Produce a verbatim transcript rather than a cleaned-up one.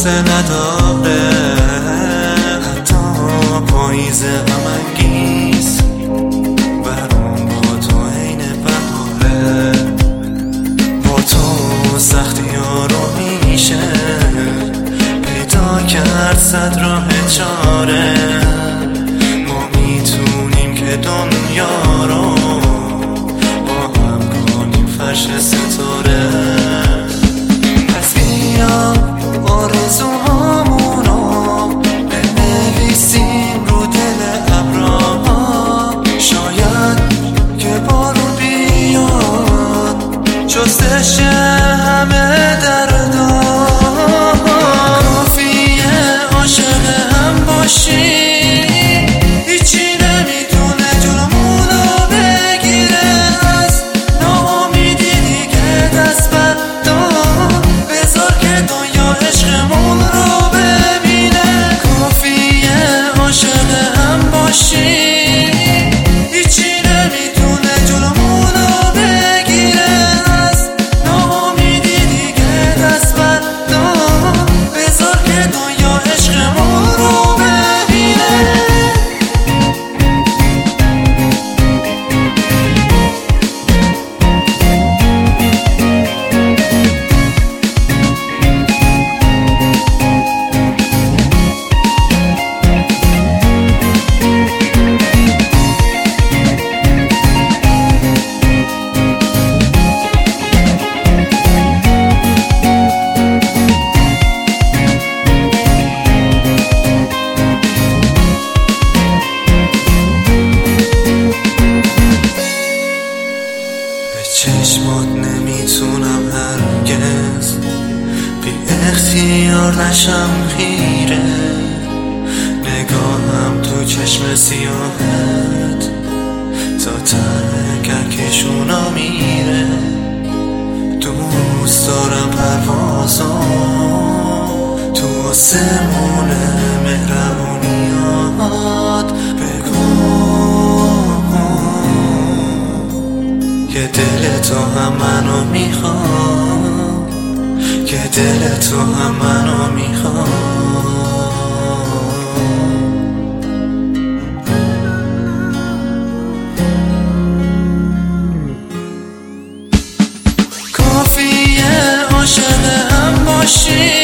قصه نداره، حتی پاییز غم‌انگیز برام با تو عین بهاره. با تو سختی ها رو میشه پیدا کرد صد راه چاره. ما میتونیم که دنیا رو با هم کنیم فرش ستاره. پس بیا آرزوهامونو بنویسیم رو دل ابرها. شاید که بارون بیاد جستش همه دردا. کافیه عاشق هم باشی، هیچی نمیتونه جلومونو بگیره. از ناامیدی دیگه دست بردار، بذار که دنیا عشقمون رو ببینه. کافیه عاشق هم باشی، هیچی نمیتونه جلومونو بگیره. از ناامیدی دیگه دست بردار، بذار که دنیا عشقمون رو ببینه. چشمات نمیتونم هرگز بی اختیار نشم خیره. نگاهم تو چشم سیاهت تا ته کهکشونا میره. دوست دارم پروازا تو آسمون مهربونیات. بگو که دل تو هم منو میخواد، که دل تو هم منو میخواد. کافیه عاشق هم باشی،